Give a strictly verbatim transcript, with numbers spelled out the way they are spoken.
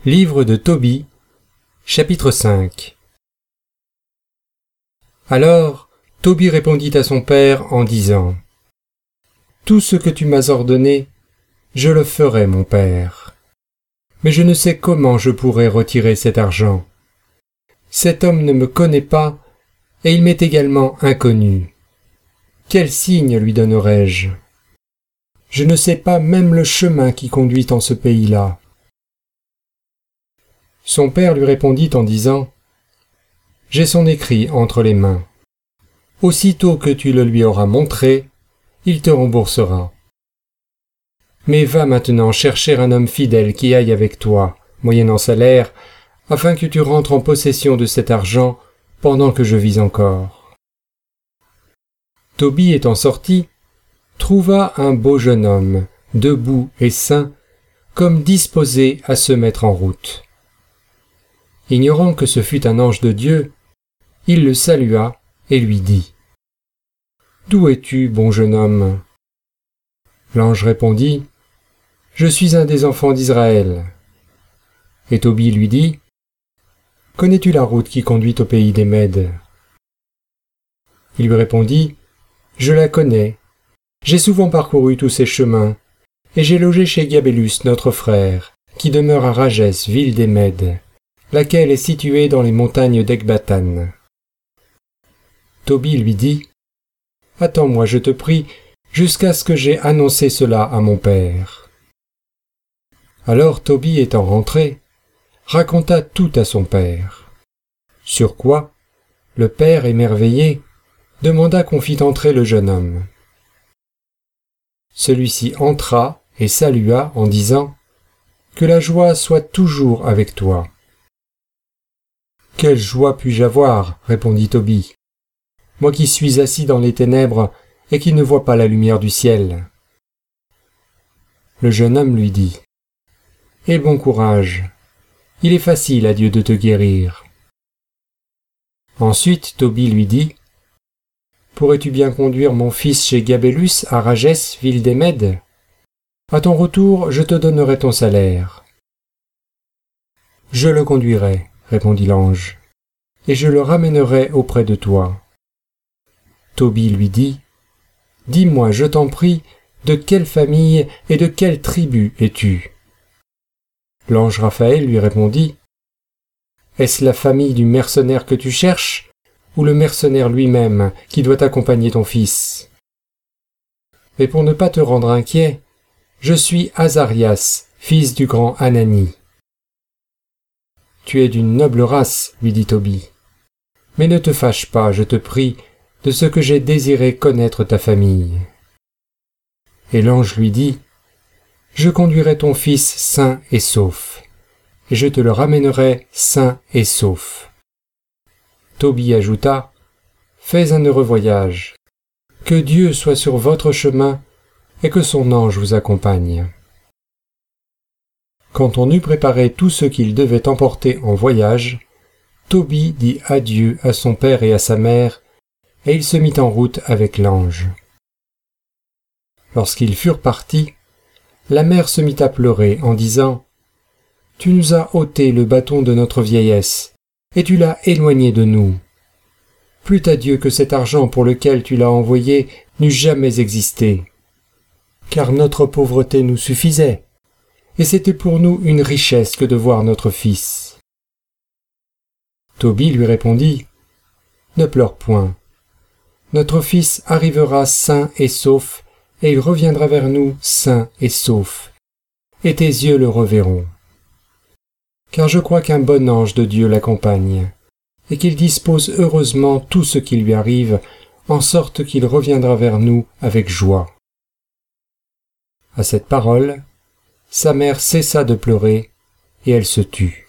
Livre de Tobie, chapitre cinq. Alors Tobie répondit à son père en disant : « Tout ce que tu m'as ordonné, je le ferai, mon père. Mais je ne sais comment je pourrai retirer cet argent. Cet homme ne me connaît pas, et il m'est également inconnu. Quel signe lui donnerai-je ? Je ne sais pas même le chemin qui conduit en ce pays-là. » Son père lui répondit en disant : « J'ai son écrit entre les mains. Aussitôt que tu le lui auras montré, il te remboursera. Mais va maintenant chercher un homme fidèle qui aille avec toi, moyennant salaire, afin que tu rentres en possession de cet argent pendant que je vis encore. » Tobie étant sorti, trouva un beau jeune homme, debout et sain, comme disposé à se mettre en route. Ignorant que ce fût un ange de Dieu, il le salua et lui dit : « D'où es-tu, bon jeune homme ? » L'ange répondit : « Je suis un des enfants d'Israël. » Et Tobie lui dit : « Connais-tu la route qui conduit au pays des Mèdes ? » Il lui répondit : « Je la connais. J'ai souvent parcouru tous ces chemins, et j'ai logé chez Gabélus, notre frère, qui demeure à Rages, ville des Mèdes, laquelle est située dans les montagnes d'Ecbatane. » Tobie lui dit : « Attends-moi, je te prie, jusqu'à ce que j'aie annoncé cela à mon père. » Alors Tobie étant rentré, raconta tout à son père. Sur quoi, le père, émerveillé, demanda qu'on fît entrer le jeune homme. Celui-ci entra et salua en disant : « Que la joie soit toujours avec toi. » « Quelle joie puis-je avoir ? répondit Tobie, moi qui suis assis dans les ténèbres et qui ne vois pas la lumière du ciel. » Le jeune homme lui dit : « Aie bon courage, il est facile à Dieu de te guérir. » Ensuite Tobie lui dit : « Pourrais-tu bien conduire mon fils chez Gabélus à Rages, ville des Mèdes ? À ton retour, je te donnerai ton salaire. »« Je le conduirai, répondit l'ange, et je le ramènerai auprès de toi. » Tobie lui dit : « Dis-moi, je t'en prie, de quelle famille et de quelle tribu es-tu ? » L'ange Raphaël lui répondit : « Est-ce la famille du mercenaire que tu cherches, ou le mercenaire lui-même qui doit accompagner ton fils ? Mais pour ne pas te rendre inquiet, je suis Azarias, fils du grand Anani. »« Tu es d'une noble race, lui dit Tobie, mais ne te fâche pas, je te prie, de ce que j'ai désiré connaître ta famille. » Et l'ange lui dit : « Je conduirai ton fils sain et sauf, et je te le ramènerai sain et sauf. » Tobie ajouta : « Fais un heureux voyage, que Dieu soit sur votre chemin et que son ange vous accompagne. » Quand on eut préparé tout ce qu'il devait emporter en voyage, Tobie dit adieu à son père et à sa mère, et il se mit en route avec l'ange. Lorsqu'ils furent partis, la mère se mit à pleurer en disant : « Tu nous as ôté le bâton de notre vieillesse, et tu l'as éloigné de nous. Plût à Dieu que cet argent pour lequel tu l'as envoyé n'eût jamais existé, car notre pauvreté nous suffisait, et c'était pour nous une richesse que de voir notre fils. » Tobie lui répondit : « Ne pleure point. Notre fils arrivera sain et sauf, et il reviendra vers nous sain et sauf, et tes yeux le reverront. Car je crois qu'un bon ange de Dieu l'accompagne, et qu'il dispose heureusement tout ce qui lui arrive, en sorte qu'il reviendra vers nous avec joie. » À cette parole, sa mère cessa de pleurer, et elle se tut.